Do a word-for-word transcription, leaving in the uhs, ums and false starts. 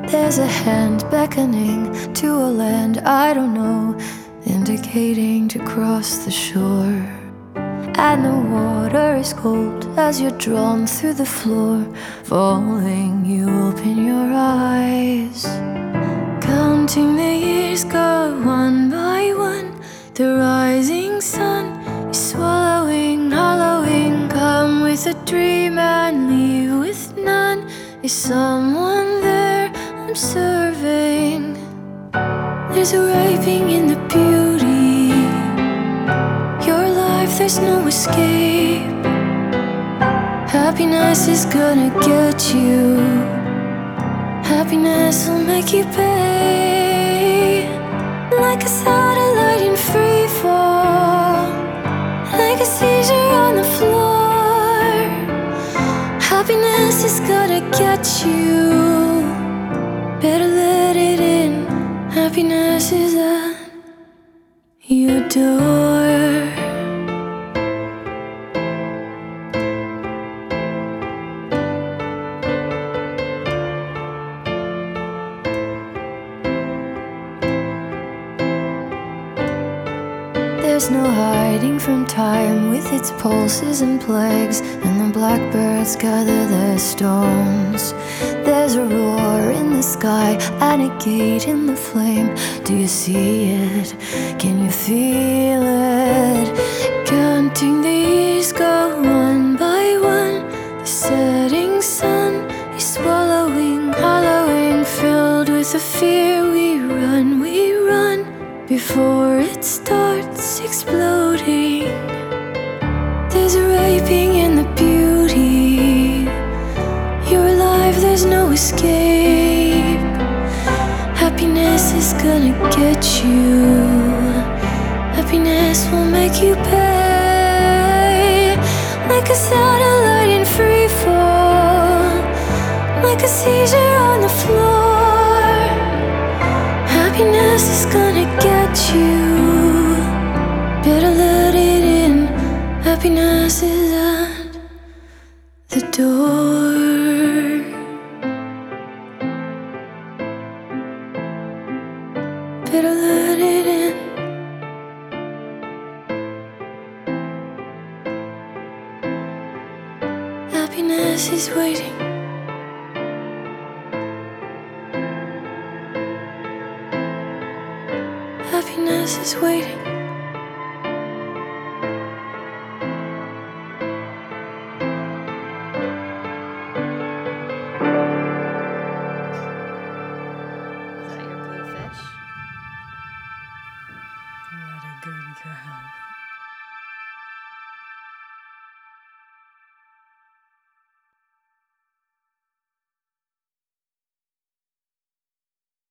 There's a hand beckoning to a land I don't know, indicating to cross the shore. And the water is cold as you're drawn through the floor. Falling, you open your eyes, counting the years go one by one. The rising sun is swallowing, hollowing. Come with a dream and leave with none. Is someone there I'm serving? There's a raping in the beauty. Your life, there's no escape. Happiness is gonna get you. Happiness will make you pay. Like a satellite in free fall, like a seizure on the floor. Happiness is gonna get you. Better let it in. Happiness is at your door. There's no hiding from time with its pulses and plagues, and the blackbirds gather their stones. There's a roar in the sky and a gate in the flame. Do you see it? Can you feel it? Counting the years go one by one. The setting sun is swallowing, hollowing. Filled with a fear, we run, we run before it starts exploding. There's a raping in the beauty. You're alive, there's no escape. Happiness is gonna get you. Happiness will make you pay. Like a satellite in free fall, like a seizure on the floor. Happiness is gonna get you. Better let it in. Happiness is at the door. Better let it in. Happiness is waiting. Happiness is waiting.